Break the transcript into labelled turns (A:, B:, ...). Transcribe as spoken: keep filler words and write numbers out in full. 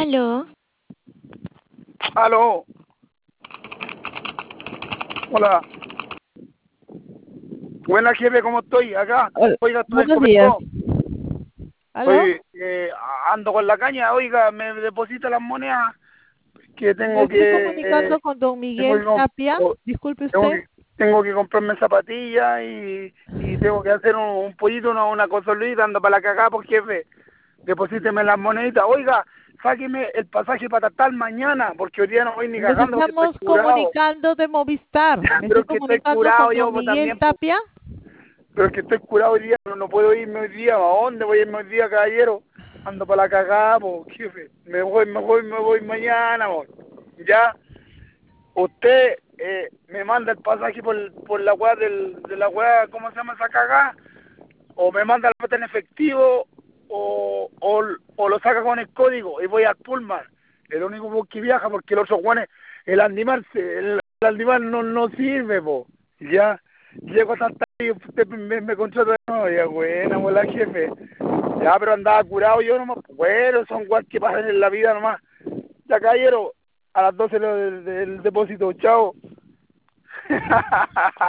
A: Aló.
B: Aló. Hola. Buena, jefe, ¿cómo estoy? Acá.
C: Hola,
B: Oiga, estoy en
C: buenos días.
B: Comerco.
C: ¿Aló?
B: Estoy, eh, ando con la caña. Oiga, me deposita las monedas que
C: Me
B: tengo
C: estoy
B: que... eh,
C: comunicando con don
B: tengo que,
C: Miguel
B: comp-
C: Tapia.
B: o-
C: Disculpe
B: tengo
C: usted.
B: que, tengo que comprarme zapatillas y, y tengo que hacer un, un pollito, una, una cosolita, ando para la cagada, pues, jefe. Deposíteme las moneditas. Oiga, sáqueme el pasaje para tal mañana, porque hoy día no voy ni
C: Nos
B: cagando porque estoy
C: estamos
B: curado.
C: comunicando de Movistar. Me estoy
B: Pero que estoy
C: comunicando
B: curado
C: con
B: yo,
C: don
B: pues,
C: Miguel
B: también, pues.
C: Tapia.
B: Pero es que estoy curado hoy día, no, no puedo irme hoy día. ¿A dónde voy a irme hoy día, caballero? Ando para la cagada, po, jefe. Me voy, me voy, me voy mañana, po. Ya. Usted eh, me manda el pasaje por, por la weá del, de la weá, ¿cómo se llama esa cagada? O me manda la plata en efectivo, o, o, o lo saca con el código y voy al Pullman. El único bus que viaja, porque los otros guanes, el Andimar, se- el, el Andimar no, no sirve, po. Ya. Llego tan tarde y usted me, me contrata de nuevo. Ya, buena, hola, jefe. Ya, pero andaba curado yo nomás. Bueno, son guas que pasan en la vida nomás. Ya, caballero, a las doce lo del, del depósito. Chao.